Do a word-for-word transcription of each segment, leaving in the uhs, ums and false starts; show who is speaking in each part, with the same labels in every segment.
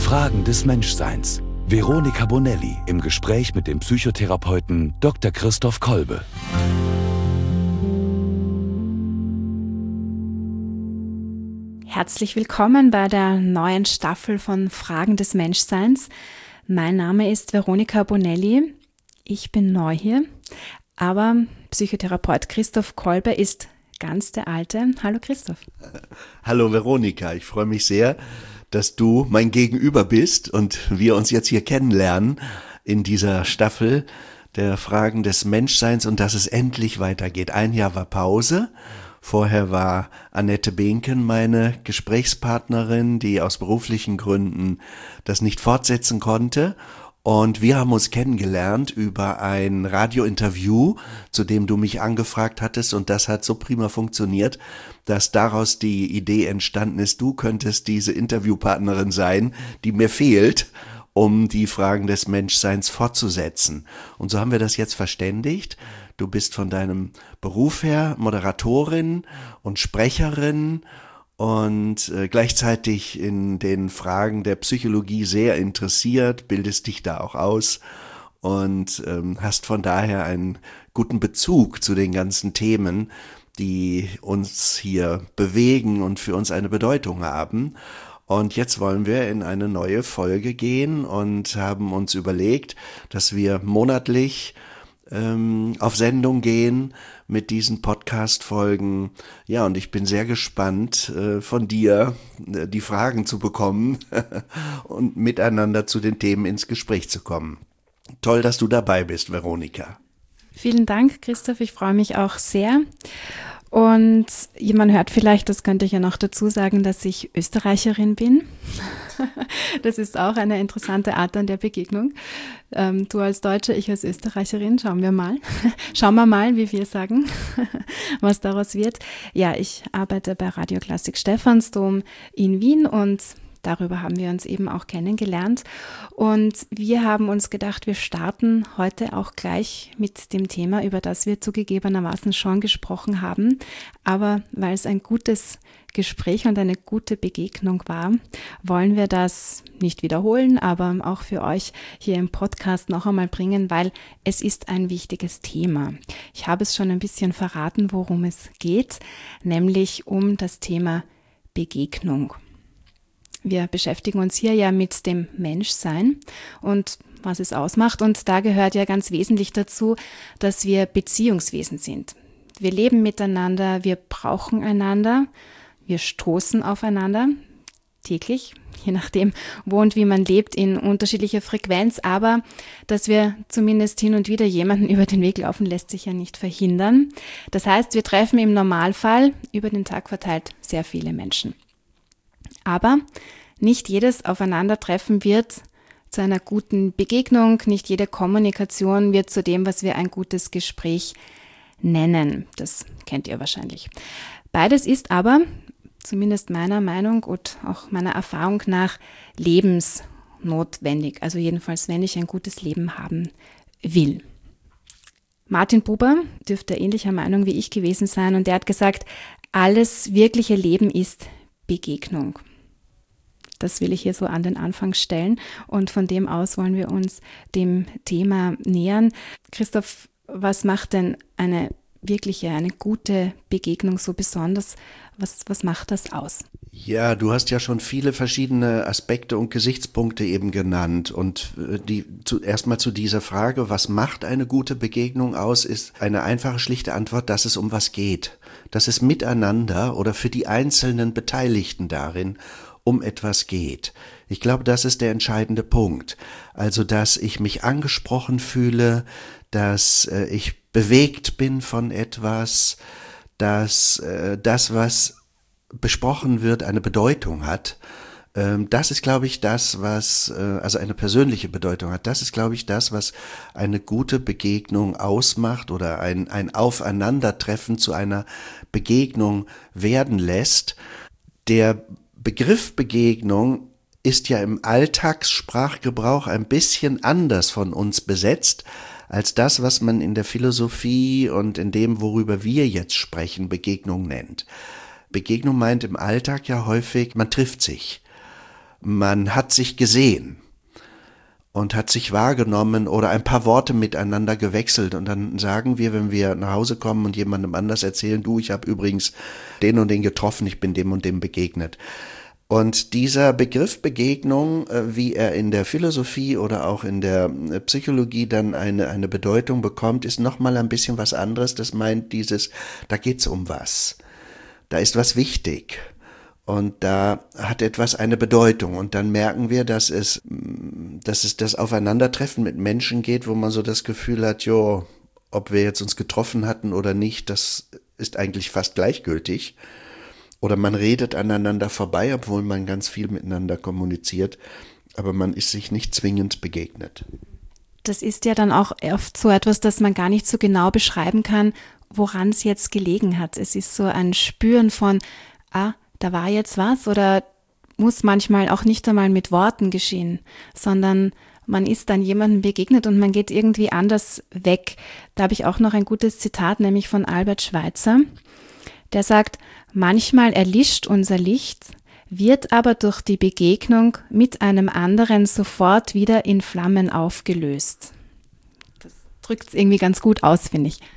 Speaker 1: Fragen des Menschseins. Veronika Bonelli im Gespräch mit dem Psychotherapeuten Doktor Christoph Kolbe.
Speaker 2: Herzlich willkommen bei der neuen Staffel von Fragen des Menschseins. Mein Name ist Veronika Bonelli. Ich bin neu hier, aber Psychotherapeut Christoph Kolbe ist ganz der Alte. Hallo Christoph.
Speaker 3: Hallo Veronika, ich freue mich sehr, dass du mein Gegenüber bist und wir uns jetzt hier kennenlernen in dieser Staffel der Fragen des Menschseins und dass es endlich weitergeht. Ein Jahr war Pause. Vorher war Annette Behnken meine Gesprächspartnerin, die aus beruflichen Gründen das nicht fortsetzen konnte. Und wir haben uns kennengelernt über ein Radiointerview, zu dem du mich angefragt hattest. Und das hat so prima funktioniert, dass daraus die Idee entstanden ist, du könntest diese Interviewpartnerin sein, die mir fehlt, um die Fragen des Menschseins fortzusetzen. Und so haben wir das jetzt verständigt. Du bist von deinem Beruf her Moderatorin und Sprecherin und äh, gleichzeitig in den Fragen der Psychologie sehr interessiert, bildest dich da auch aus und ähm, hast von daher einen guten Bezug zu den ganzen Themen, die uns hier bewegen und für uns eine Bedeutung haben. Und jetzt wollen wir in eine neue Folge gehen und haben uns überlegt, dass wir monatlich ähm, auf Sendung gehen mit diesen Podcast-Folgen. Ja, und ich bin sehr gespannt, äh, von dir äh, die Fragen zu bekommen und miteinander zu den Themen ins Gespräch zu kommen. Toll, dass du dabei bist, Veronika.
Speaker 2: Vielen Dank, Christoph. Ich freue mich auch sehr. Und man hört vielleicht, das könnte ich ja noch dazu sagen, dass ich Österreicherin bin. Das ist auch eine interessante Art an der Begegnung. Ähm, du als Deutsche, ich als Österreicherin, schauen wir mal. Schauen wir mal, wie wir sagen, was daraus wird. Ja, ich arbeite bei Radio Klassik Stephansdom in Wien und darüber haben wir uns eben auch kennengelernt. Und wir haben uns gedacht, wir starten heute auch gleich mit dem Thema, über das wir zugegebenermaßen schon gesprochen haben. Aber weil es ein gutes Gespräch und eine gute Begegnung war, wollen wir das nicht wiederholen, aber auch für euch hier im Podcast noch einmal bringen, weil es ist ein wichtiges Thema. Ich habe es schon ein bisschen verraten, worum es geht, nämlich um das Thema Begegnung. Wir beschäftigen uns hier ja mit dem Menschsein und was es ausmacht. Und da gehört ja ganz wesentlich dazu, dass wir Beziehungswesen sind. Wir leben miteinander, wir brauchen einander, wir stoßen aufeinander täglich, je nachdem, wo und wie man lebt, in unterschiedlicher Frequenz. Aber dass wir zumindest hin und wieder jemanden über den Weg laufen, lässt sich ja nicht verhindern. Das heißt, wir treffen im Normalfall über den Tag verteilt sehr viele Menschen. Aber nicht jedes Aufeinandertreffen wird zu einer guten Begegnung, nicht jede Kommunikation wird zu dem, was wir ein gutes Gespräch nennen. Das kennt ihr wahrscheinlich. Beides ist aber, zumindest meiner Meinung und auch meiner Erfahrung nach, lebensnotwendig. Also jedenfalls, wenn ich ein gutes Leben haben will. Martin Buber dürfte ähnlicher Meinung wie ich gewesen sein und der hat gesagt, alles wirkliche Leben ist Begegnung. Das will ich hier so an den Anfang stellen und von dem aus wollen wir uns dem Thema nähern. Christoph, was macht denn eine wirkliche, eine gute Begegnung so besonders? Was, was macht das aus?
Speaker 3: Ja, du hast ja schon viele verschiedene Aspekte und Gesichtspunkte eben genannt und die zu, erstmal zu dieser Frage, was macht eine gute Begegnung aus, ist eine einfache, schlichte Antwort, dass es um was geht, dass es miteinander oder für die einzelnen Beteiligten darin um etwas geht. Ich glaube, das ist der entscheidende Punkt. Also, dass ich mich angesprochen fühle, dass äh, ich bewegt bin von etwas, dass äh, das, was besprochen wird, eine Bedeutung hat. Ähm, das ist, glaube ich, das, was, äh, also eine persönliche Bedeutung hat. Das ist, glaube ich, das, was eine gute Begegnung ausmacht oder ein, ein Aufeinandertreffen zu einer Begegnung werden lässt. Der Begriff Begegnung ist ja im Alltagssprachgebrauch ein bisschen anders von uns besetzt als das, was man in der Philosophie und in dem, worüber wir jetzt sprechen, Begegnung nennt. Begegnung meint im Alltag ja häufig, man trifft sich. man hat sich gesehen und hat sich wahrgenommen oder ein paar Worte miteinander gewechselt und dann sagen wir, wenn wir nach Hause kommen und jemandem anders erzählen, du, ich habe übrigens den und den getroffen, ich bin dem und dem begegnet. Und dieser Begriff Begegnung, wie er in der Philosophie oder auch in der Psychologie dann eine, eine Bedeutung bekommt, ist nochmal ein bisschen was anderes. Das meint dieses, da geht's um was. Da ist was wichtig. Und da hat etwas eine Bedeutung. Und dann merken wir, dass es, dass es das Aufeinandertreffen mit Menschen geht, wo man so das Gefühl hat, jo, ob wir jetzt uns getroffen hatten oder nicht, das ist eigentlich fast gleichgültig. Oder man redet aneinander vorbei, obwohl man ganz viel miteinander kommuniziert, aber man ist sich nicht zwingend begegnet.
Speaker 2: Das ist ja dann auch oft so etwas, dass man gar nicht so genau beschreiben kann, woran es jetzt gelegen hat. Es ist so ein Spüren von, ah, da war jetzt was, oder muss manchmal auch nicht einmal mit Worten geschehen, sondern man ist dann jemandem begegnet und man geht irgendwie anders weg. Da habe ich auch noch ein gutes Zitat, nämlich von Albert Schweitzer, der sagt, manchmal erlischt unser Licht, wird aber durch die Begegnung mit einem anderen sofort wieder in Flammen aufgelöst. Das drückt es irgendwie ganz gut aus, finde ich.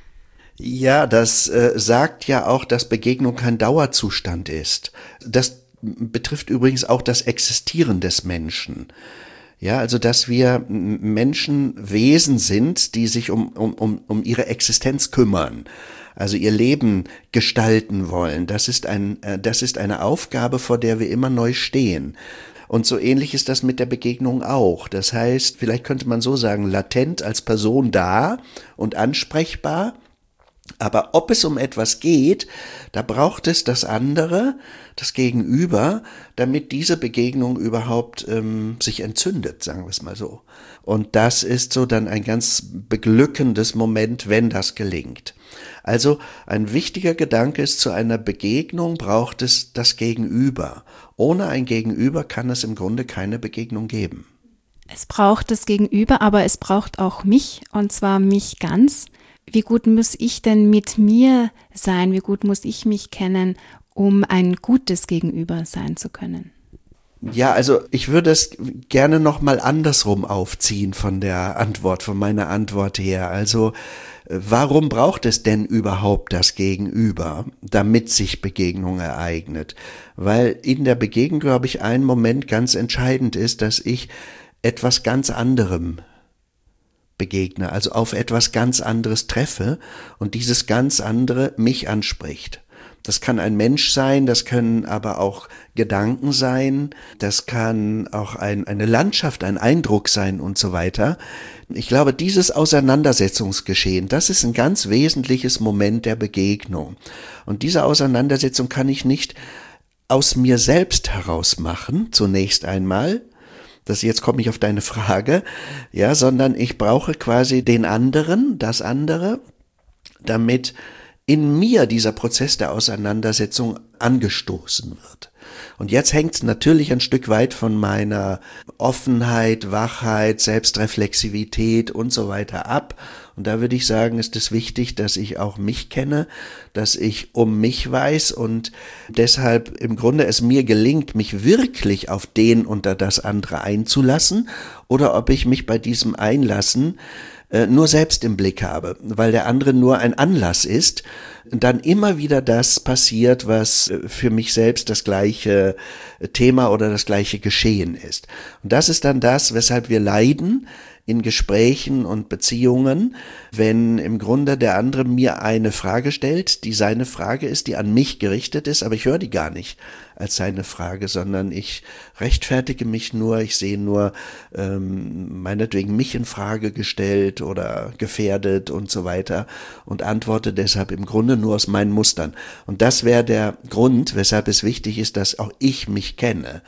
Speaker 3: Ja, das äh, sagt ja auch, dass Begegnung kein Dauerzustand ist. Das betrifft übrigens auch das Existieren des Menschen. Ja, also dass wir Menschen Wesen sind, die sich um, um, um, um ihre Existenz kümmern. Also ihr Leben gestalten wollen. Das ist ein, das ist eine Aufgabe, vor der wir immer neu stehen. Und so ähnlich ist das mit der Begegnung auch. Das heißt, vielleicht könnte man so sagen, latent als Person da und ansprechbar. Aber ob es um etwas geht, da braucht es das andere, das Gegenüber, damit diese Begegnung überhaupt ähm, sich entzündet, sagen wir es mal so. Und das ist so dann ein ganz beglückendes Moment, wenn das gelingt. Also ein wichtiger Gedanke ist, zu einer Begegnung braucht es das Gegenüber. Ohne ein Gegenüber kann es im Grunde keine Begegnung geben.
Speaker 2: Es braucht das Gegenüber, aber es braucht auch mich, und zwar mich ganz. Wie gut muss ich denn mit mir sein? Wie gut muss ich mich kennen, um ein gutes Gegenüber sein zu können?
Speaker 3: Ja, also ich würde es gerne nochmal andersrum aufziehen von der Antwort, von meiner Antwort her. Also warum braucht es denn überhaupt das Gegenüber, damit sich Begegnung ereignet? Weil in der Begegnung, glaube ich, ein Moment ganz entscheidend ist, dass ich etwas ganz anderem begegne, also auf etwas ganz anderes treffe und dieses ganz andere mich anspricht. Das kann ein Mensch sein, das können aber auch Gedanken sein, das kann auch ein, eine Landschaft, ein Eindruck sein und so weiter. Ich glaube, dieses Auseinandersetzungsgeschehen, das ist ein ganz wesentliches Moment der Begegnung. Und diese Auseinandersetzung kann ich nicht aus mir selbst heraus machen, zunächst einmal. Das, jetzt komme ich auf deine Frage, ja, sondern ich brauche quasi den anderen, das andere, damit in mir dieser Prozess der Auseinandersetzung angestoßen wird. Und jetzt hängt es natürlich ein Stück weit von meiner Offenheit, Wachheit, Selbstreflexivität und so weiter ab. Und da würde ich sagen, ist es wichtig, dass ich auch mich kenne, dass ich um mich weiß und deshalb im Grunde es mir gelingt, mich wirklich auf den oder das andere einzulassen oder ob ich mich bei diesem Einlassen nur selbst im Blick habe, weil der andere nur ein Anlass ist, dann immer wieder das passiert, was für mich selbst das gleiche Thema oder das gleiche Geschehen ist. Und das ist dann das, weshalb wir leiden in Gesprächen und Beziehungen, wenn im Grunde der andere mir eine Frage stellt, die seine Frage ist, die an mich gerichtet ist, aber ich höre die gar nicht als seine Frage, sondern ich rechtfertige mich nur, ich sehe nur ähm, meinetwegen mich in Frage gestellt oder gefährdet und so weiter und antworte deshalb im Grunde nur aus meinen Mustern. Und das wäre der Grund, weshalb es wichtig ist, dass auch ich mich kenne.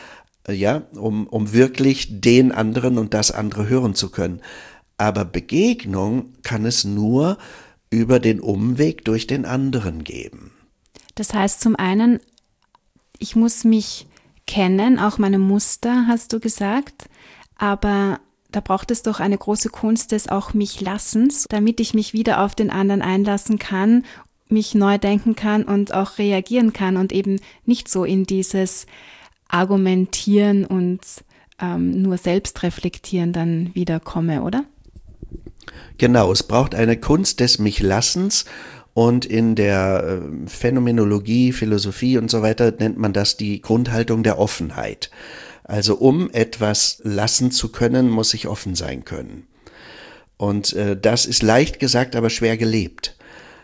Speaker 3: Ja, um, um wirklich den anderen und das andere hören zu können. Aber Begegnung kann es nur über den Umweg durch den anderen geben.
Speaker 2: Das heißt zum einen, ich muss mich kennen, auch meine Muster, hast du gesagt, aber da braucht es doch eine große Kunst des auch mich Lassens, damit ich mich wieder auf den anderen einlassen kann, mich neu denken kann und auch reagieren kann und eben nicht so in dieses Argumentieren und ähm, nur selbst reflektieren dann wieder komme, oder?
Speaker 3: Genau, es braucht eine Kunst des Michlassens und in der äh, Phänomenologie, Philosophie und so weiter nennt man das die Grundhaltung der Offenheit. Also um etwas lassen zu können, muss ich offen sein können. Und äh, das ist leicht gesagt, aber schwer gelebt.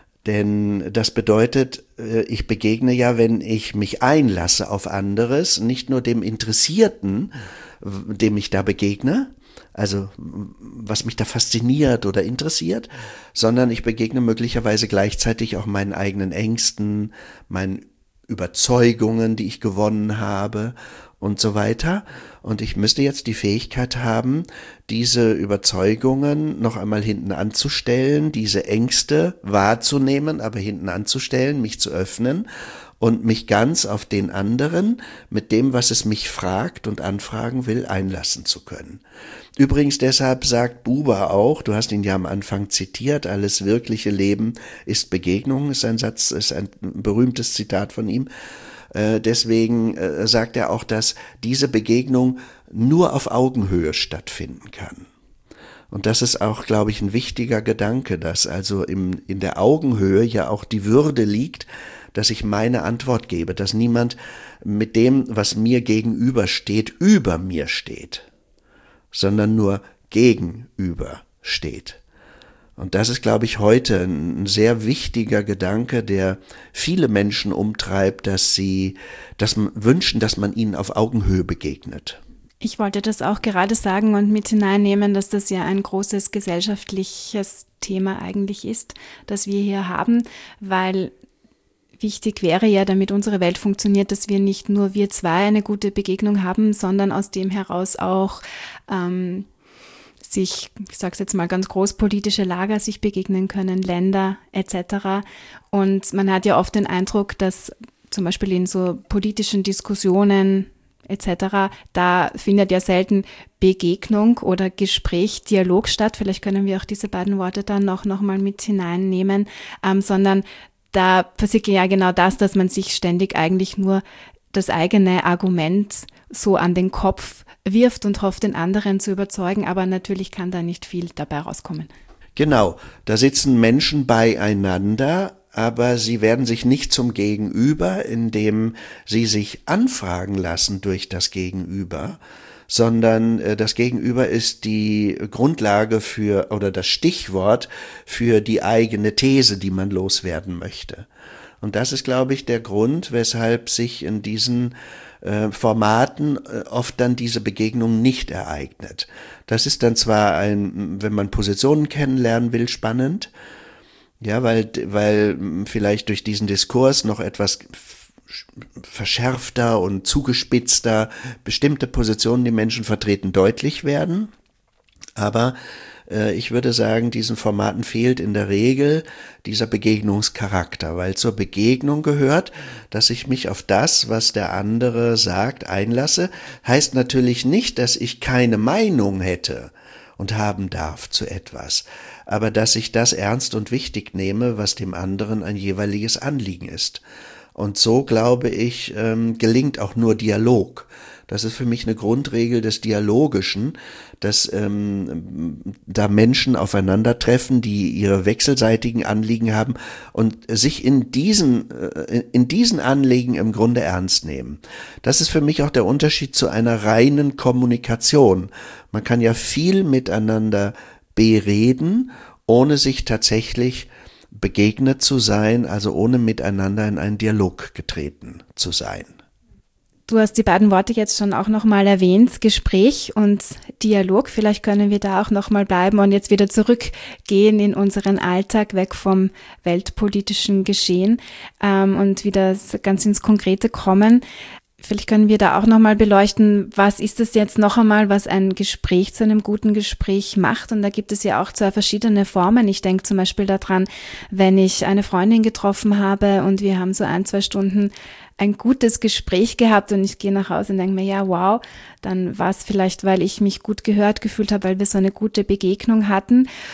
Speaker 3: Denn das bedeutet, äh, ich begegne ja, wenn ich mich einlasse auf anderes, nicht nur dem Interessierten, dem ich da begegne, also was mich da fasziniert oder interessiert, sondern ich begegne möglicherweise gleichzeitig auch meinen eigenen Ängsten, meinen Überzeugungen, die ich gewonnen habe und so weiter. Und ich müsste jetzt die Fähigkeit haben, diese Überzeugungen noch einmal hinten anzustellen, diese Ängste wahrzunehmen, aber hinten anzustellen, mich zu öffnen und mich ganz auf den anderen mit dem, was es mich fragt und anfragen will, einlassen zu können. Übrigens deshalb sagt Buber auch, du hast ihn ja am Anfang zitiert, alles wirkliche Leben ist Begegnung, ist ein Satz, ist ein berühmtes Zitat von ihm. Äh, deswegen äh, sagt er auch, dass diese Begegnung nur auf Augenhöhe stattfinden kann. Und das ist auch, glaube ich, ein wichtiger Gedanke, dass also im, in der Augenhöhe ja auch die Würde liegt, dass ich meine Antwort gebe, dass niemand mit dem, was mir gegenübersteht, über mir steht, sondern nur gegenüber steht. Und das ist, glaube ich, heute ein sehr wichtiger Gedanke, der viele Menschen umtreibt, dass sie dass man, wünschen, dass man ihnen auf Augenhöhe begegnet.
Speaker 2: Ich wollte das auch gerade sagen und mit hineinnehmen, dass das ja ein großes gesellschaftliches Thema eigentlich ist, das wir hier haben, weil wichtig wäre ja, damit unsere Welt funktioniert, dass wir nicht nur wir zwei eine gute Begegnung haben, sondern aus dem heraus auch ähm, sich, ich sage es jetzt mal ganz groß, politische Lager sich begegnen können, Länder et cetera. Und man hat ja oft den Eindruck, dass zum Beispiel in so politischen Diskussionen et cetera, da findet ja selten Begegnung oder Gespräch, Dialog statt. Vielleicht können wir auch diese beiden Worte dann noch, noch mal mit hineinnehmen, ähm, sondern da passiert ja genau das, dass man sich ständig eigentlich nur das eigene Argument so an den Kopf wirft und hofft, den anderen zu überzeugen, aber natürlich kann da nicht viel dabei rauskommen.
Speaker 3: Genau, da sitzen Menschen beieinander, aber sie werden sich nicht zum Gegenüber, indem sie sich anfragen lassen durch das Gegenüber, sondern äh, das Gegenüber ist die Grundlage für oder das Stichwort für die eigene These, die man loswerden möchte. Und das ist, glaube ich, der Grund, weshalb sich in diesen äh, Formaten äh, oft dann diese Begegnung nicht ereignet. Das ist dann zwar ein, wenn man Positionen kennenlernen will, spannend, ja, weil, weil vielleicht durch diesen Diskurs noch etwas verschärfter und zugespitzter bestimmte Positionen, die Menschen vertreten, deutlich werden. Aber äh, ich würde sagen, diesen Formaten fehlt in der Regel dieser Begegnungscharakter, weil zur Begegnung gehört, dass ich mich auf das, was der andere sagt, einlasse. Heißt natürlich nicht, dass ich keine Meinung hätte und haben darf zu etwas, aber dass ich das ernst und wichtig nehme, was dem anderen ein jeweiliges Anliegen ist. Und so, glaube ich, ähm, gelingt auch nur Dialog. Das ist für mich eine Grundregel des Dialogischen, dass ähm, da Menschen aufeinandertreffen, die ihre wechselseitigen Anliegen haben und sich in diesen, äh, in diesen Anliegen im Grunde ernst nehmen. Das ist für mich auch der Unterschied zu einer reinen Kommunikation. Man kann ja viel miteinander bereden, ohne sich tatsächlich begegnet zu sein, also ohne miteinander in einen Dialog getreten zu sein.
Speaker 2: Du hast die beiden Worte jetzt schon auch nochmal erwähnt, Gespräch und Dialog. Vielleicht können wir da auch nochmal bleiben und jetzt wieder zurückgehen in unseren Alltag, weg vom weltpolitischen Geschehen ähm, und wieder ganz ins Konkrete kommen. Vielleicht können wir da auch nochmal beleuchten, was ist es jetzt noch einmal, was ein Gespräch zu einem guten Gespräch macht. Und da gibt es ja auch zwei verschiedene Formen. Ich denke zum Beispiel daran, wenn ich eine Freundin getroffen habe und wir haben so ein, zwei Stunden ein gutes Gespräch gehabt und ich gehe nach Hause und denke mir, ja, wow, dann war es vielleicht, weil ich mich gut gehört gefühlt habe, weil wir so eine gute Begegnung hatten.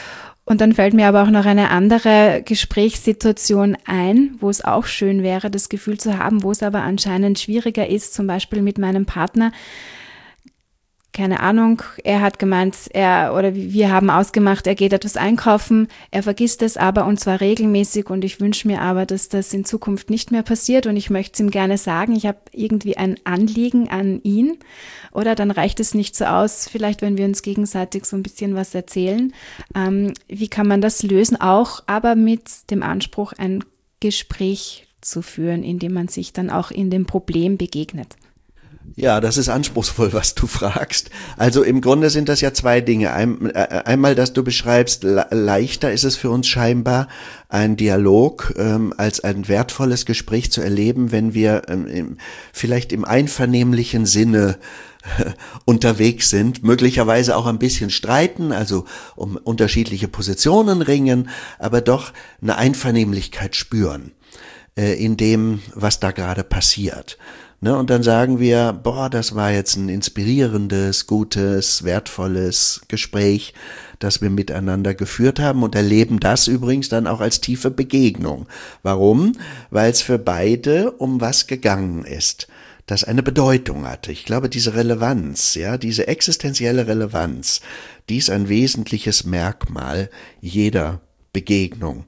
Speaker 2: Und dann fällt mir aber auch noch eine andere Gesprächssituation ein, wo es auch schön wäre, das Gefühl zu haben, wo es aber anscheinend schwieriger ist, zum Beispiel mit meinem Partner. Keine Ahnung, er hat gemeint, er oder wir haben ausgemacht, er geht etwas einkaufen, er vergisst es aber und zwar regelmäßig und ich wünsche mir aber, dass das in Zukunft nicht mehr passiert und ich möchte es ihm gerne sagen, ich habe irgendwie ein Anliegen an ihn oder dann reicht es nicht so aus, vielleicht wenn wir uns gegenseitig so ein bisschen was erzählen. Ähm, wie kann man das lösen? Auch aber mit dem Anspruch, ein Gespräch zu führen, in dem man sich dann auch in dem Problem begegnet.
Speaker 3: Ja, das ist anspruchsvoll, was du fragst. Also im Grunde sind das ja zwei Dinge. Ein, äh, einmal, dass du beschreibst, le- leichter ist es für uns scheinbar, einen Dialog ähm, als ein wertvolles Gespräch zu erleben, wenn wir ähm, im, vielleicht im einvernehmlichen Sinne äh, unterwegs sind, möglicherweise auch ein bisschen streiten, also um unterschiedliche Positionen ringen, aber doch eine Einvernehmlichkeit spüren äh, in dem, was da gerade passiert. Ne, und dann sagen wir, boah, das war jetzt ein inspirierendes, gutes, wertvolles Gespräch, das wir miteinander geführt haben und erleben das übrigens dann auch als tiefe Begegnung. Warum? Weil es für beide um was gegangen ist, das eine Bedeutung hatte. Ich glaube, diese Relevanz, ja, diese existenzielle Relevanz, die ist ein wesentliches Merkmal jeder Begegnung.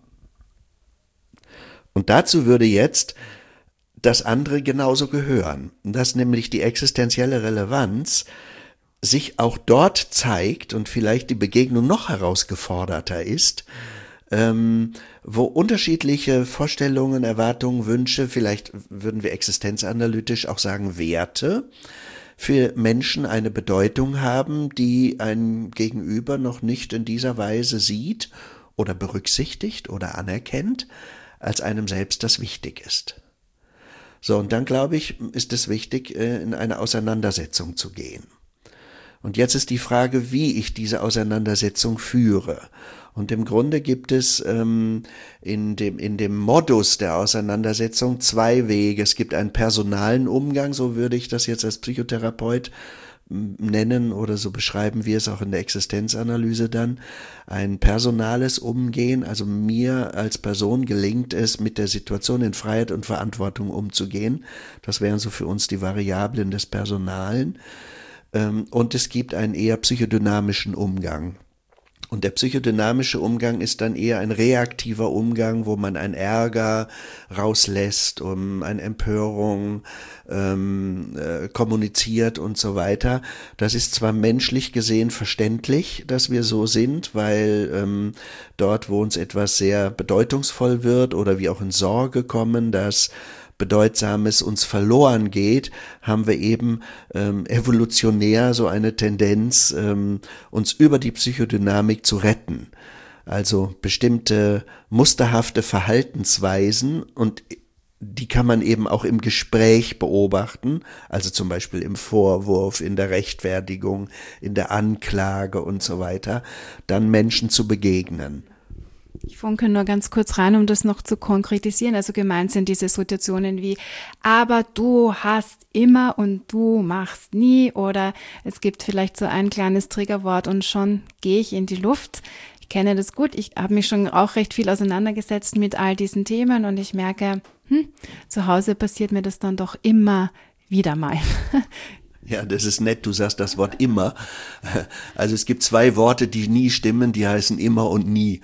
Speaker 3: Und dazu würde jetzt das andere genauso gehören, dass nämlich die existenzielle Relevanz sich auch dort zeigt und vielleicht die Begegnung noch herausgeforderter ist, ähm, wo unterschiedliche Vorstellungen, Erwartungen, Wünsche, vielleicht würden wir existenzanalytisch auch sagen Werte, für Menschen eine Bedeutung haben, die ein Gegenüber noch nicht in dieser Weise sieht oder berücksichtigt oder anerkennt, als einem selbst das wichtig ist. So, und dann, glaube ich, ist es wichtig, in eine Auseinandersetzung zu gehen. Und jetzt ist die Frage, wie ich diese Auseinandersetzung führe. Und im Grunde gibt es ähm, in dem, in dem Modus der Auseinandersetzung zwei Wege. Es gibt einen personalen Umgang, so würde ich das jetzt als Psychotherapeut nennen oder so beschreiben wir es auch in der Existenzanalyse dann, ein personales Umgehen, also mir als Person gelingt es, mit der Situation in Freiheit und Verantwortung umzugehen. Das wären so für uns die Variablen des Personalen. Und es gibt einen eher psychodynamischen Umgang. Und der psychodynamische Umgang ist dann eher ein reaktiver Umgang, wo man einen Ärger rauslässt, um eine Empörung ähm, äh, kommuniziert und so weiter. Das ist zwar menschlich gesehen verständlich, dass wir so sind, weil ähm, dort, wo uns etwas sehr bedeutungsvoll wird oder wir auch in Sorge kommen, dass Bedeutsames uns verloren geht, haben wir eben ähm, evolutionär so eine Tendenz, ähm, uns über die Psychodynamik zu retten. Also bestimmte musterhafte Verhaltensweisen, und die kann man eben auch im Gespräch beobachten, also zum Beispiel im Vorwurf, in der Rechtfertigung, in der Anklage und so weiter, dann Menschen zu begegnen.
Speaker 2: Ich funke nur ganz kurz rein, um das noch zu konkretisieren. Also gemeint sind diese Situationen wie, aber du hast immer und du machst nie, oder es gibt vielleicht so ein kleines Triggerwort und schon gehe ich in die Luft. Ich kenne das gut. Ich habe mich schon auch recht viel auseinandergesetzt mit all diesen Themen und ich merke, hm, zu Hause passiert mir das dann doch immer wieder mal.
Speaker 3: Ja, das ist nett, du sagst das Wort immer. Also es gibt zwei Worte, die nie stimmen, die heißen immer und nie.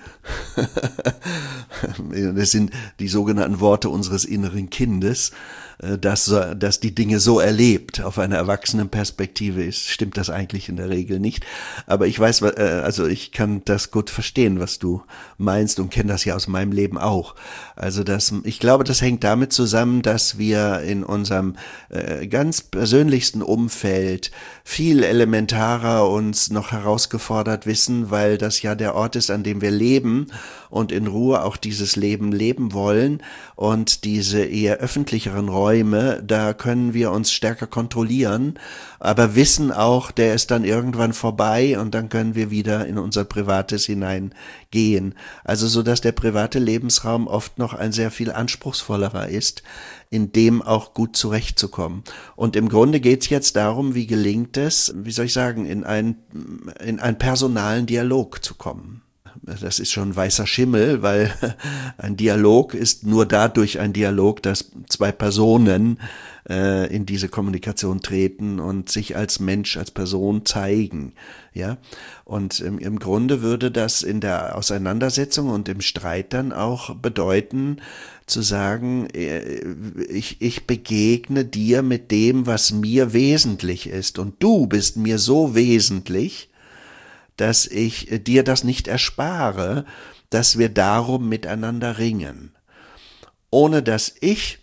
Speaker 3: Das sind die sogenannten Worte unseres inneren Kindes, das, das die Dinge so erlebt. Auf einer Erwachsenenperspektive ist, stimmt das eigentlich in der Regel nicht. Aber ich weiß, also ich kann das gut verstehen, was du meinst, und kenne das ja aus meinem Leben auch. Also das, ich glaube, das hängt damit zusammen, dass wir in unserem äh, ganz persönlichsten Umfeld viel elementarer uns noch herausgefordert wissen, weil das ja der Ort ist, an dem wir leben und in Ruhe auch dieses Leben leben wollen, und diese eher öffentlicheren Räume, da können wir uns stärker kontrollieren, aber wissen auch, der ist dann irgendwann vorbei und dann können wir wieder in unser Privates hineingehen. Also so, dass der private Lebensraum oft noch ein sehr viel anspruchsvollerer ist, in dem auch gut zurechtzukommen. Und im Grunde geht's jetzt darum, wie gelingt es, wie soll ich sagen, in einen, in einen personalen Dialog zu kommen. das ist schon weißer Schimmel, weil ein Dialog ist nur dadurch ein Dialog, dass zwei Personen äh, in diese Kommunikation treten und sich als Mensch, als Person zeigen. Ja, und im, im Grunde würde das in der Auseinandersetzung und im Streit dann auch bedeuten, zu sagen, ich, ich begegne dir mit dem, was mir wesentlich ist, und du bist mir so wesentlich, dass ich dir das nicht erspare, dass wir darum miteinander ringen, ohne dass ich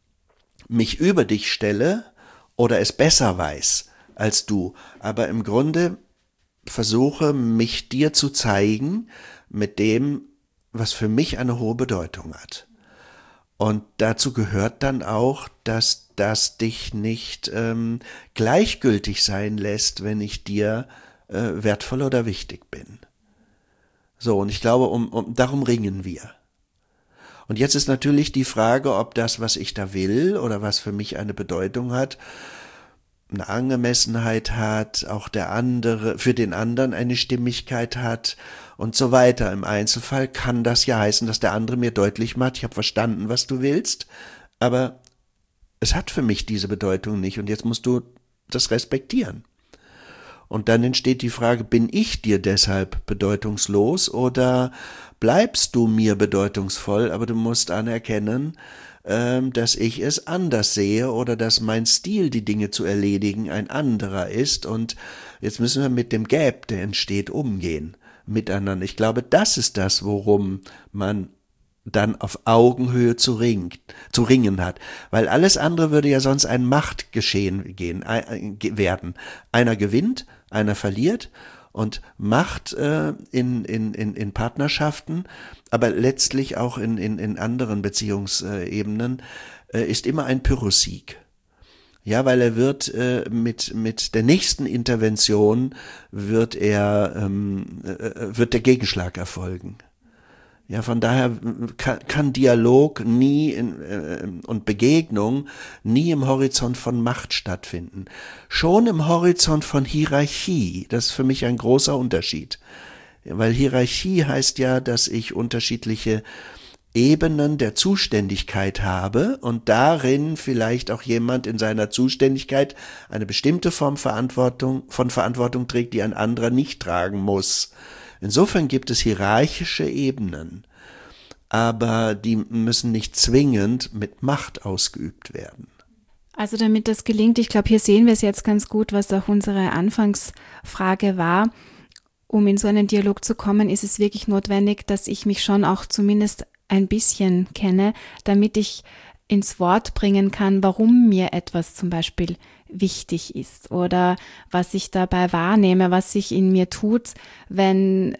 Speaker 3: mich über dich stelle oder es besser weiß als du, aber im Grunde versuche, mich dir zu zeigen mit dem, was für mich eine hohe Bedeutung hat. Und dazu gehört dann auch, dass das dich nicht ähm, gleichgültig sein lässt, wenn ich dir äh, wertvoll oder wichtig bin. So, und ich glaube, um, um, darum ringen wir. Und jetzt ist natürlich die Frage, ob das, was ich da will oder was für mich eine Bedeutung hat, eine Angemessenheit hat, auch der andere, für den anderen eine Stimmigkeit hat und so weiter. Im Einzelfall kann das ja heißen, dass der andere mir deutlich macht, ich habe verstanden, was du willst, aber es hat für mich diese Bedeutung nicht und jetzt musst du das respektieren. Und dann entsteht die Frage, bin ich dir deshalb bedeutungslos oder bleibst du mir bedeutungsvoll, aber du musst anerkennen, dass ich es anders sehe oder dass mein Stil, die Dinge zu erledigen, ein anderer ist und jetzt müssen wir mit dem Gap, der entsteht, umgehen miteinander. Ich glaube, das ist das, worum man dann auf Augenhöhe zu, ring, zu ringen hat, weil alles andere würde ja sonst ein Machtgeschehen gehen, äh, werden. Einer gewinnt, einer verliert. Und Macht äh, in, in, in, in Partnerschaften, aber letztlich auch in, in, in anderen Beziehungsebenen, äh, ist immer ein Pyrrhussieg. Ja, weil er wird äh, mit, mit der nächsten Intervention wird er, ähm, äh, wird der Gegenschlag erfolgen. Ja, von daher kann, kann Dialog nie in, äh, und Begegnung nie im Horizont von Macht stattfinden. Schon im Horizont von Hierarchie, das ist für mich ein großer Unterschied. Weil Hierarchie heißt ja, dass ich unterschiedliche Ebenen der Zuständigkeit habe und darin vielleicht auch jemand in seiner Zuständigkeit eine bestimmte Form Verantwortung, von Verantwortung trägt, die ein anderer nicht tragen muss. Insofern gibt es hierarchische Ebenen, aber die müssen nicht zwingend mit Macht ausgeübt werden.
Speaker 2: Also damit das gelingt, ich glaube, hier sehen wir es jetzt ganz gut, was auch unsere Anfangsfrage war. Um in so einen Dialog zu kommen, ist es wirklich notwendig, dass ich mich schon auch zumindest ein bisschen kenne, damit ich ins Wort bringen kann, warum mir etwas zum Beispiel wichtig ist oder was ich dabei wahrnehme, was sich in mir tut, wenn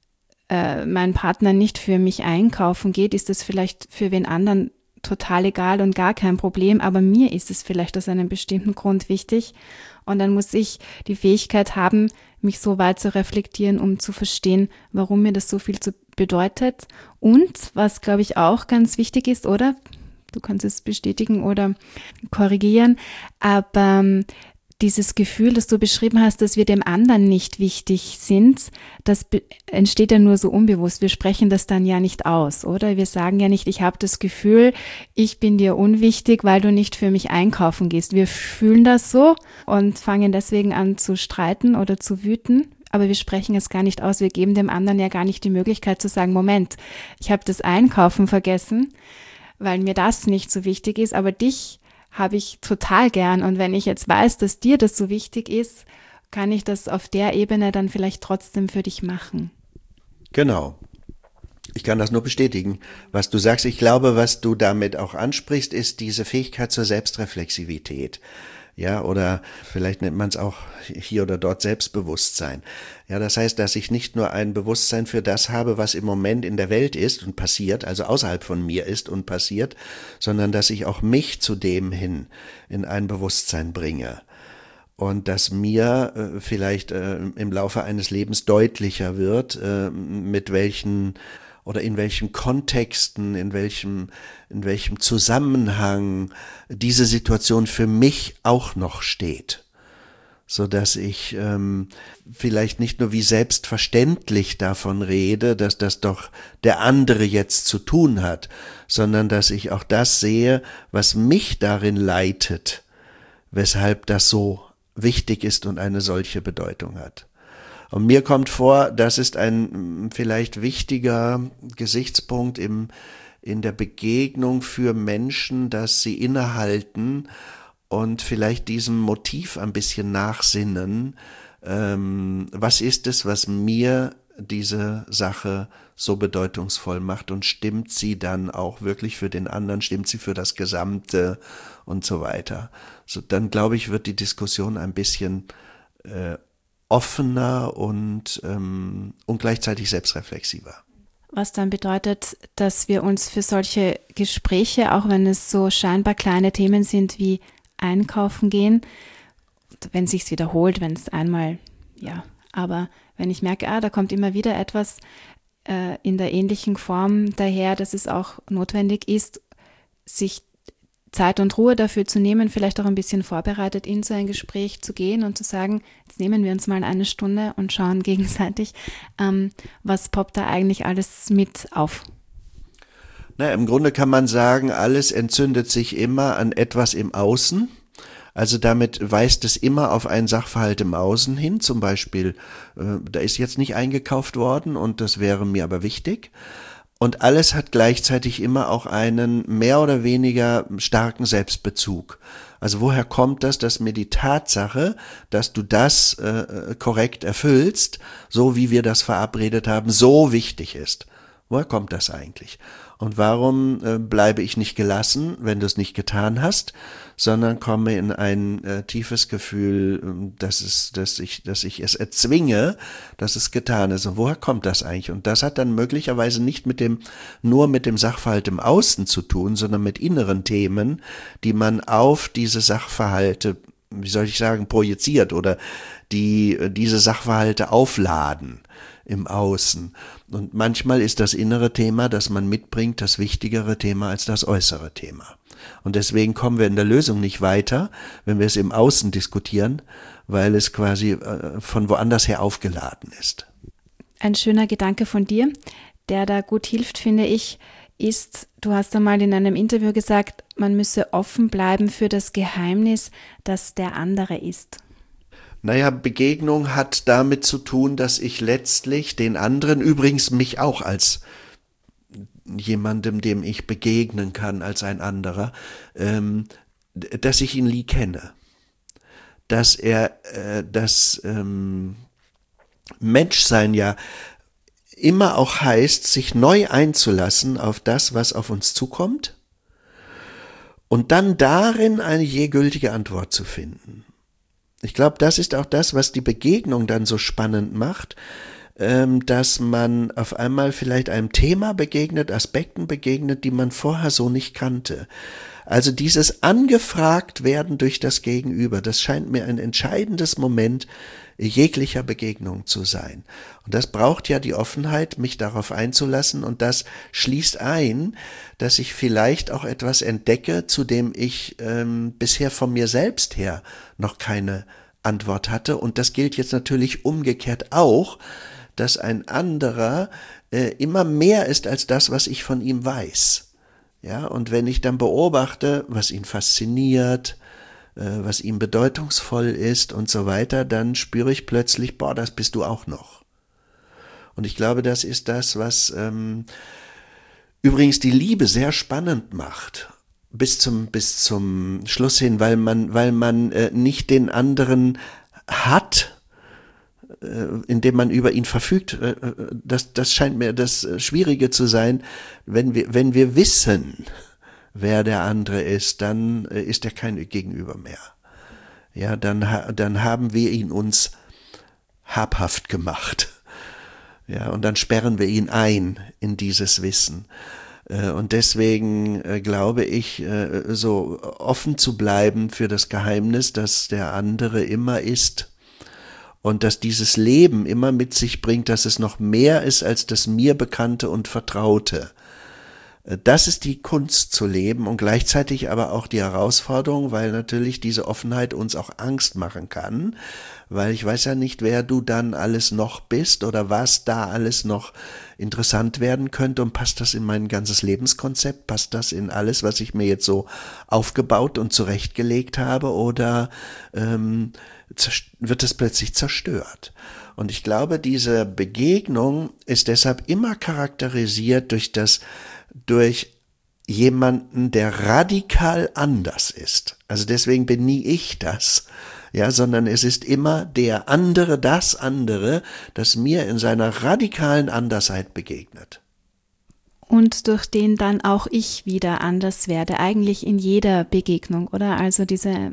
Speaker 2: äh, mein Partner nicht für mich einkaufen geht, ist es vielleicht für wen anderen total egal und gar kein Problem, aber mir ist es vielleicht aus einem bestimmten Grund wichtig und dann muss ich die Fähigkeit haben, mich so weit zu reflektieren, um zu verstehen, warum mir das so viel zu bedeutet und was, glaube ich, auch ganz wichtig ist, oder? Du kannst es bestätigen oder korrigieren, aber ähm, dieses Gefühl, das du beschrieben hast, dass wir dem anderen nicht wichtig sind, das be- entsteht ja nur so unbewusst. Wir sprechen das dann ja nicht aus, oder? Wir sagen ja nicht, ich habe das Gefühl, ich bin dir unwichtig, weil du nicht für mich einkaufen gehst. Wir fühlen das so und fangen deswegen an zu streiten oder zu wüten. Aber wir sprechen es gar nicht aus. Wir geben dem anderen ja gar nicht die Möglichkeit zu sagen, Moment, ich habe das Einkaufen vergessen, weil mir das nicht so wichtig ist, aber dich habe ich total gern. Und wenn ich jetzt weiß, dass dir das so wichtig ist, kann ich das auf der Ebene dann vielleicht trotzdem für dich machen.
Speaker 3: Genau. Ich kann das nur bestätigen, was du sagst. Ich glaube, was du damit auch ansprichst, ist diese Fähigkeit zur Selbstreflexivität. Ja, oder vielleicht nennt man es auch hier oder dort Selbstbewusstsein. Ja, das heißt, dass ich nicht nur ein Bewusstsein für das habe, was im Moment in der Welt ist und passiert, also außerhalb von mir ist und passiert, sondern dass ich auch mich zu dem hin in ein Bewusstsein bringe. Und dass mir äh, vielleicht äh, im Laufe eines Lebens deutlicher wird, äh, mit welchen oder in welchen Kontexten, in welchem, in welchem Zusammenhang diese Situation für mich auch noch steht. so dass ich ähm, vielleicht nicht nur wie selbstverständlich davon rede, dass das doch der andere jetzt zu tun hat, sondern dass ich auch das sehe, was mich darin leitet, weshalb das so wichtig ist und eine solche Bedeutung hat. Und mir kommt vor, das ist ein vielleicht wichtiger Gesichtspunkt im, in der Begegnung für Menschen, dass sie innehalten und vielleicht diesem Motiv ein bisschen nachsinnen. Ähm, was ist es, was mir diese Sache so bedeutungsvoll macht und stimmt sie dann auch wirklich für den anderen, stimmt sie für das Gesamte und so weiter. So, dann glaube ich, wird die Diskussion ein bisschen äh, offener und, ähm, und gleichzeitig selbstreflexiver.
Speaker 2: Was dann bedeutet, dass wir uns für solche Gespräche, auch wenn es so scheinbar kleine Themen sind wie einkaufen gehen, wenn es sich wiederholt, wenn es einmal, ja, aber wenn ich merke, ah, da kommt immer wieder etwas äh, in der ähnlichen Form daher, dass es auch notwendig ist, sich Zeit und Ruhe dafür zu nehmen, vielleicht auch ein bisschen vorbereitet in so ein Gespräch zu gehen und zu sagen, jetzt nehmen wir uns mal eine Stunde und schauen gegenseitig, ähm, was poppt da eigentlich alles mit auf.
Speaker 3: Na, im Grunde kann man sagen, alles entzündet sich immer an etwas im Außen. Also damit weist es immer auf einen Sachverhalt im Außen hin. Zum Beispiel, äh, da ist jetzt nicht eingekauft worden und das wäre mir aber wichtig. Und alles hat gleichzeitig immer auch einen mehr oder weniger starken Selbstbezug. Also woher kommt das, dass mir die Tatsache, dass du das äh, korrekt erfüllst, so wie wir das verabredet haben, so wichtig ist? Woher kommt das eigentlich? Und warum äh, bleibe ich nicht gelassen, wenn du es nicht getan hast, sondern komme in ein äh, tiefes Gefühl, dass es, dass ich, dass ich es erzwinge, dass es getan ist. Und woher kommt das eigentlich? Und das hat dann möglicherweise nicht mit dem, nur mit dem Sachverhalt im Außen zu tun, sondern mit inneren Themen, die man auf diese Sachverhalte, wie soll ich sagen, projiziert oder die äh, diese Sachverhalte aufladen im Außen. Und manchmal ist das innere Thema, das man mitbringt, das wichtigere Thema als das äußere Thema. Und deswegen kommen wir in der Lösung nicht weiter, wenn wir es im Außen diskutieren, weil es quasi äh, von woanders her aufgeladen ist.
Speaker 2: Ein schöner Gedanke von dir, der da gut hilft, finde ich, ist, du hast einmal in einem Interview gesagt, man müsse offen bleiben für das Geheimnis, das der andere ist.
Speaker 3: Naja, Begegnung hat damit zu tun, dass ich letztlich den anderen, übrigens mich auch als jemandem, dem ich begegnen kann, als ein anderer, ähm, dass ich ihn nie kenne. Dass er, äh, das ähm, Menschsein ja immer auch heißt, sich neu einzulassen auf das, was auf uns zukommt und dann darin eine je gültige Antwort zu finden. Ich glaube, das ist auch das, was die Begegnung dann so spannend macht, ähm, dass man auf einmal vielleicht einem Thema begegnet, Aspekten begegnet, die man vorher so nicht kannte. Also dieses angefragt werden durch das Gegenüber, das scheint mir ein entscheidendes Moment jeglicher Begegnung zu sein. Und das braucht ja die Offenheit, mich darauf einzulassen, und das schließt ein, dass ich vielleicht auch etwas entdecke, zu dem ich ähm, bisher von mir selbst her noch keine Antwort hatte. Und das gilt jetzt natürlich umgekehrt auch, dass ein anderer äh, immer mehr ist als das, was ich von ihm weiß. Ja, und wenn ich dann beobachte, was ihn fasziniert, was ihm bedeutungsvoll ist und so weiter, dann spüre ich plötzlich, boah, das bist du auch noch. Und ich glaube, das ist das, was ähm, übrigens die Liebe sehr spannend macht, bis zum, bis zum Schluss hin, weil man, weil man äh, nicht den anderen hat, äh, indem man über ihn verfügt. Äh, das, das scheint mir das Schwierige zu sein, wenn wir, wenn wir wissen, wer der andere ist, dann ist er kein Gegenüber mehr. Ja, dann, dann haben wir ihn uns habhaft gemacht. Ja, und dann sperren wir ihn ein in dieses Wissen. Und deswegen glaube ich, so offen zu bleiben für das Geheimnis, dass der andere immer ist und dass dieses Leben immer mit sich bringt, dass es noch mehr ist als das mir Bekannte und Vertraute. Das ist die Kunst zu leben und gleichzeitig aber auch die Herausforderung, weil natürlich diese Offenheit uns auch Angst machen kann, weil ich weiß ja nicht, wer du dann alles noch bist oder was da alles noch interessant werden könnte und passt das in mein ganzes Lebenskonzept, passt das in alles, was ich mir jetzt so aufgebaut und zurechtgelegt habe oder ähm, wird es plötzlich zerstört? Und ich glaube, diese Begegnung ist deshalb immer charakterisiert durch das durch jemanden, der radikal anders ist. Also deswegen bin nie ich das, ja, sondern es ist immer der andere, das andere, das mir in seiner radikalen Andersheit begegnet.
Speaker 2: Und durch den dann auch ich wieder anders werde, eigentlich in jeder Begegnung, oder? Also diese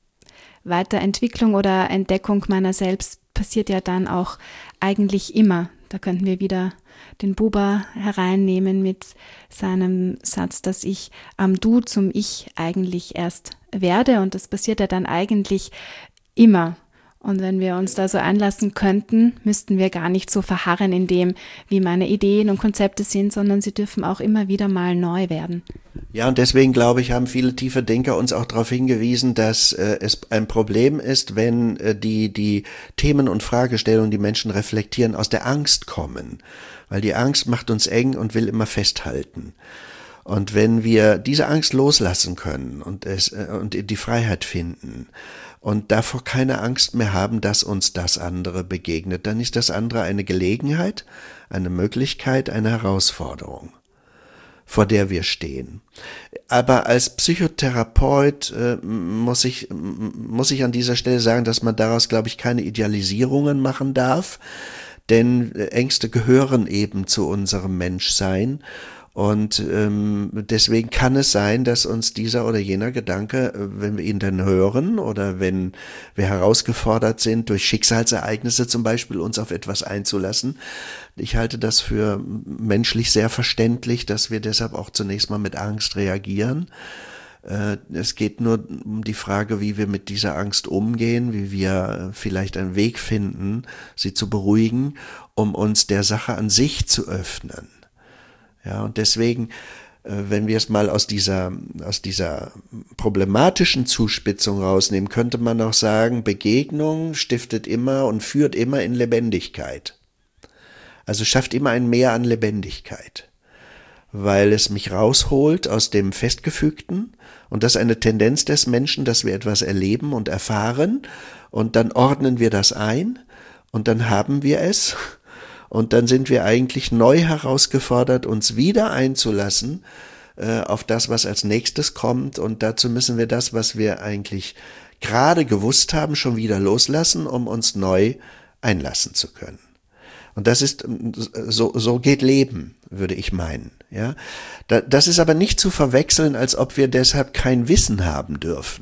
Speaker 2: Weiterentwicklung oder Entdeckung meiner selbst passiert ja dann auch eigentlich immer. Da könnten wir wieder den Buber hereinnehmen mit seinem Satz, dass ich am Du zum Ich eigentlich erst werde, und das passiert ja dann eigentlich immer. Und wenn wir uns da so einlassen könnten, müssten wir gar nicht so verharren in dem, wie meine Ideen und Konzepte sind, sondern sie dürfen auch immer wieder mal neu werden.
Speaker 3: Ja, und deswegen, glaube ich, haben viele tiefe Denker uns auch darauf hingewiesen, dass äh, es ein Problem ist, wenn äh, die, die Themen und Fragestellungen, die Menschen reflektieren, aus der Angst kommen. Weil die Angst macht uns eng und will immer festhalten. Und wenn wir diese Angst loslassen können und es äh, und die Freiheit finden und davor keine Angst mehr haben, dass uns das andere begegnet, dann ist das andere eine Gelegenheit, eine Möglichkeit, eine Herausforderung, vor der wir stehen. Aber als Psychotherapeut äh, muss ich, muss ich an dieser Stelle sagen, dass man daraus, glaube ich, keine Idealisierungen machen darf, denn Ängste gehören eben zu unserem Menschsein. Und ähm, deswegen kann es sein, dass uns dieser oder jener Gedanke, wenn wir ihn dann hören oder wenn wir herausgefordert sind, durch Schicksalsereignisse zum Beispiel uns auf etwas einzulassen, ich halte das für menschlich sehr verständlich, dass wir deshalb auch zunächst mal mit Angst reagieren. Äh, es geht nur um die Frage, wie wir mit dieser Angst umgehen, wie wir vielleicht einen Weg finden, sie zu beruhigen, um uns der Sache an sich zu öffnen. Ja, und deswegen, wenn wir es mal aus dieser, aus dieser problematischen Zuspitzung rausnehmen, könnte man auch sagen, Begegnung stiftet immer und führt immer in Lebendigkeit. Also schafft immer ein Mehr an Lebendigkeit, weil es mich rausholt aus dem Festgefügten, und das ist eine Tendenz des Menschen, dass wir etwas erleben und erfahren und dann ordnen wir das ein und dann haben wir es. Und dann sind wir eigentlich neu herausgefordert, uns wieder einzulassen äh, auf das, was als nächstes kommt. Und dazu müssen wir das, was wir eigentlich gerade gewusst haben, schon wieder loslassen, um uns neu einlassen zu können. Und das ist, so, so geht Leben, würde ich meinen. Ja, das ist aber nicht zu verwechseln, als ob wir deshalb kein Wissen haben dürfen.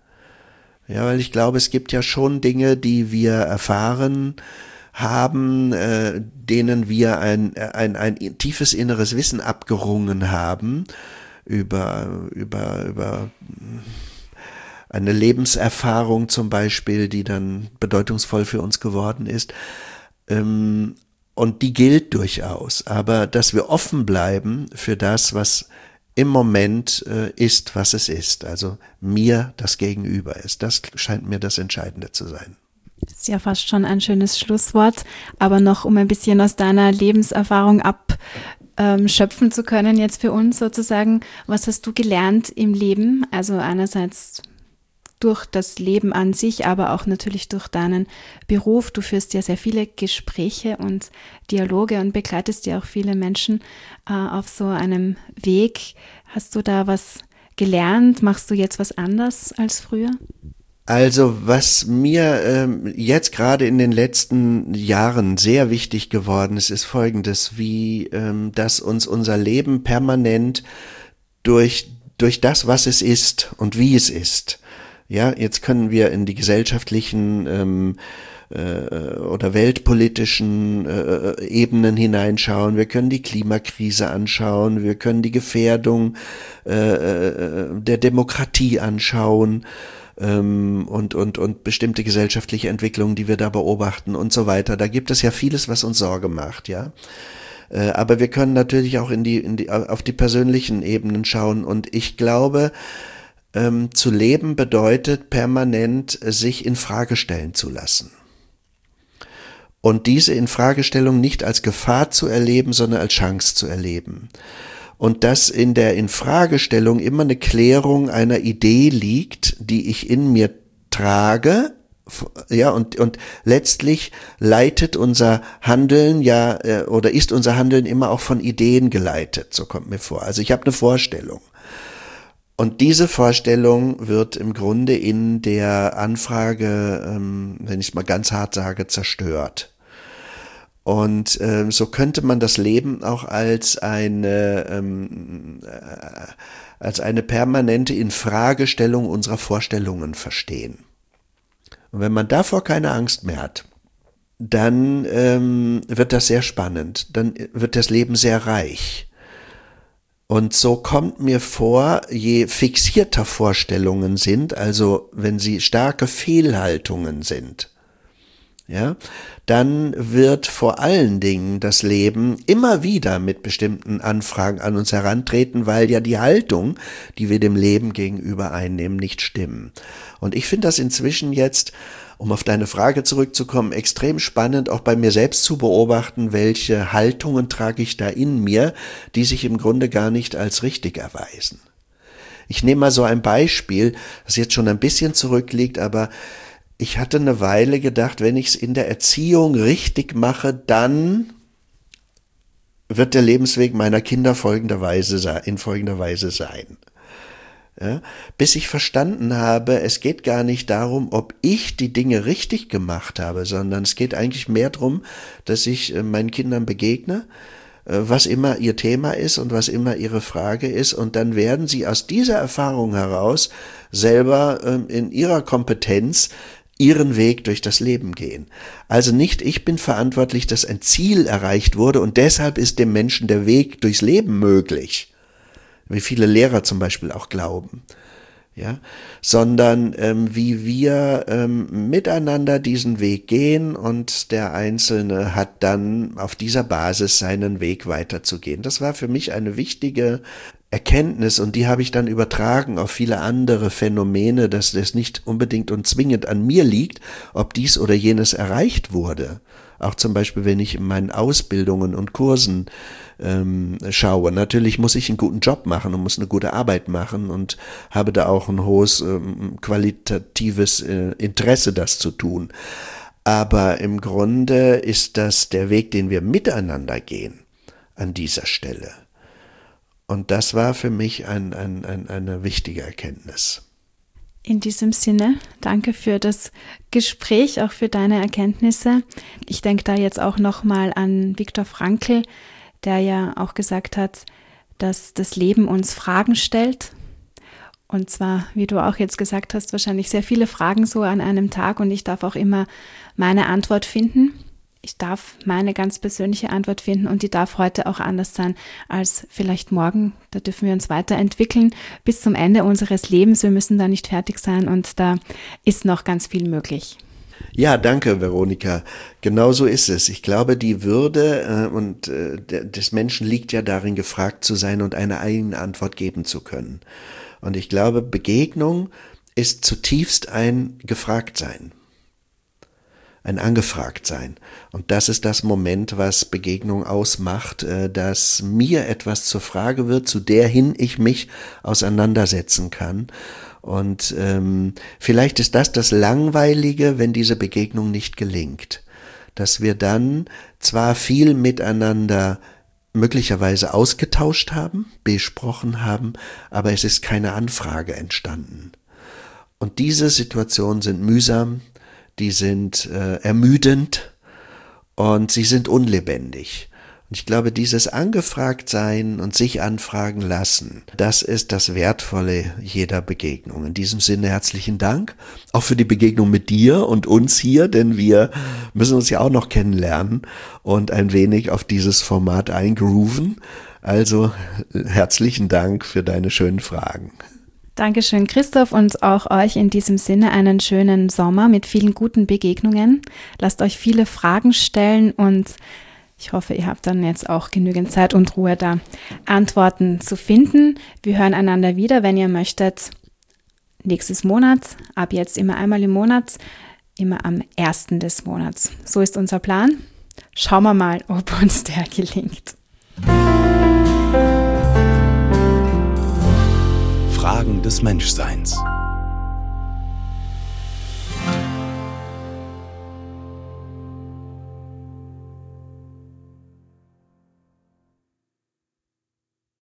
Speaker 3: Ja, weil ich glaube, es gibt ja schon Dinge, die wir erfahren haben, äh, denen wir ein, ein, ein tiefes inneres Wissen abgerungen haben über, über, über eine Lebenserfahrung zum Beispiel, die dann bedeutungsvoll für uns geworden ist. Ähm, und die gilt durchaus. Aber dass wir offen bleiben für das, was im Moment äh, ist, was es ist. Also mir das Gegenüber ist. Das scheint mir das Entscheidende zu sein.
Speaker 2: Das ist ja fast schon ein schönes Schlusswort, aber noch um ein bisschen aus deiner Lebenserfahrung abschöpfen ähm, zu können, jetzt für uns sozusagen, was hast du gelernt im Leben? Also einerseits durch das Leben an sich, aber auch natürlich durch deinen Beruf. Du führst ja sehr viele Gespräche und Dialoge und begleitest ja auch viele Menschen äh, auf so einem Weg. Hast du da was gelernt? Machst du jetzt was anders als früher?
Speaker 3: Also was mir ähm, jetzt gerade in den letzten Jahren sehr wichtig geworden ist, ist Folgendes, wie ähm, dass uns unser Leben permanent durch durch das, was es ist und wie es ist. Ja, jetzt können wir in die gesellschaftlichen ähm, äh, oder weltpolitischen äh, Ebenen hineinschauen. Wir können die Klimakrise anschauen. Wir können die Gefährdung äh, der Demokratie anschauen. Ähm, und, und, und bestimmte gesellschaftliche Entwicklungen, die wir da beobachten und so weiter. Da gibt es ja vieles, was uns Sorge macht, ja. Äh, aber wir können natürlich auch in die, in die, auf die persönlichen Ebenen schauen. Und ich glaube, ähm, zu leben bedeutet permanent, sich in Frage stellen zu lassen. Und diese Infragestellung nicht als Gefahr zu erleben, sondern als Chance zu erleben. Und dass in der Infragestellung immer eine Klärung einer Idee liegt, die ich in mir trage, ja, und, und letztlich leitet unser Handeln ja, oder ist unser Handeln immer auch von Ideen geleitet, so kommt mir vor. Also ich habe eine Vorstellung. Und diese Vorstellung wird im Grunde in der Anfrage, ähm, wenn ich es mal ganz hart sage, zerstört. Und ähm, so könnte man das Leben auch als eine, ähm, äh, als eine permanente Infragestellung unserer Vorstellungen verstehen. Und wenn man davor keine Angst mehr hat, dann ähm, wird das sehr spannend, dann wird das Leben sehr reich. Und so kommt mir vor, je fixierter Vorstellungen sind, also wenn sie starke Fehlhaltungen sind, ja, dann wird vor allen Dingen das Leben immer wieder mit bestimmten Anfragen an uns herantreten, weil ja die Haltung, die wir dem Leben gegenüber einnehmen, nicht stimmen. Und ich finde das inzwischen jetzt, um auf deine Frage zurückzukommen, extrem spannend, auch bei mir selbst zu beobachten, welche Haltungen trage ich da in mir, die sich im Grunde gar nicht als richtig erweisen. Ich nehme mal so ein Beispiel, das jetzt schon ein bisschen zurückliegt, aber ich hatte eine Weile gedacht, wenn ich es in der Erziehung richtig mache, dann wird der Lebensweg meiner Kinder folgenderweise in folgender Weise sein. Ja, bis ich verstanden habe, es geht gar nicht darum, ob ich die Dinge richtig gemacht habe, sondern es geht eigentlich mehr darum, dass ich meinen Kindern begegne, was immer ihr Thema ist und was immer ihre Frage ist, und dann werden sie aus dieser Erfahrung heraus selber in ihrer Kompetenz ihren Weg durch das Leben gehen. Also nicht ich bin verantwortlich, dass ein Ziel erreicht wurde und deshalb ist dem Menschen der Weg durchs Leben möglich, wie viele Lehrer zum Beispiel auch glauben, ja, sondern ähm, wie wir ähm, miteinander diesen Weg gehen und der Einzelne hat dann auf dieser Basis seinen Weg weiterzugehen. Das war für mich eine wichtige Erkenntnis und die habe ich dann übertragen auf viele andere Phänomene, dass das nicht unbedingt und zwingend an mir liegt, ob dies oder jenes erreicht wurde. Auch zum Beispiel, wenn ich in meinen Ausbildungen und Kursen ähm, schaue. Natürlich muss ich einen guten Job machen und muss eine gute Arbeit machen und habe da auch ein hohes ähm, qualitatives äh, Interesse, das zu tun. Aber im Grunde ist das der Weg, den wir miteinander gehen an dieser Stelle. Und das war für mich ein, ein, ein, eine wichtige Erkenntnis.
Speaker 2: In diesem Sinne, danke für das Gespräch, auch für deine Erkenntnisse. Ich denke da jetzt auch nochmal an Viktor Frankl, der ja auch gesagt hat, dass das Leben uns Fragen stellt. Und zwar, wie du auch jetzt gesagt hast, wahrscheinlich sehr viele Fragen so an einem Tag und ich darf auch immer meine Antwort finden. Ich darf meine ganz persönliche Antwort finden und die darf heute auch anders sein als vielleicht morgen. Da dürfen wir uns weiterentwickeln bis zum Ende unseres Lebens. Wir müssen da nicht fertig sein und da ist noch ganz viel möglich.
Speaker 3: Ja, danke, Veronika. Genau so ist es. Ich glaube, die Würde äh, und äh, des Menschen liegt ja darin, gefragt zu sein und eine eigene Antwort geben zu können. Und ich glaube, Begegnung ist zutiefst ein Gefragtsein. Ein Angefragtsein. Und das ist das Moment, was Begegnung ausmacht, dass mir etwas zur Frage wird, zu der hin ich mich auseinandersetzen kann. Und ähm, vielleicht ist das das Langweilige, wenn diese Begegnung nicht gelingt. Dass wir dann zwar viel miteinander möglicherweise ausgetauscht haben, besprochen haben, aber es ist keine Anfrage entstanden. Und diese Situationen sind mühsam, die sind äh, ermüdend und sie sind unlebendig. Und ich glaube, dieses Angefragtsein und sich anfragen lassen, das ist das Wertvolle jeder Begegnung. In diesem Sinne herzlichen Dank, auch für die Begegnung mit dir und uns hier, denn wir müssen uns ja auch noch kennenlernen und ein wenig auf dieses Format eingrooven. Also herzlichen Dank für deine schönen Fragen.
Speaker 2: Dankeschön, Christoph, und auch euch in diesem Sinne einen schönen Sommer mit vielen guten Begegnungen. Lasst euch viele Fragen stellen und Ich hoffe, ihr habt dann jetzt auch genügend Zeit und Ruhe, da Antworten zu finden. Wir hören einander wieder, wenn ihr möchtet, nächstes Monat, ab jetzt immer einmal im Monat, immer am ersten des Monats. So ist unser Plan. Schauen wir mal, ob uns der gelingt.
Speaker 1: Fragen des Menschseins.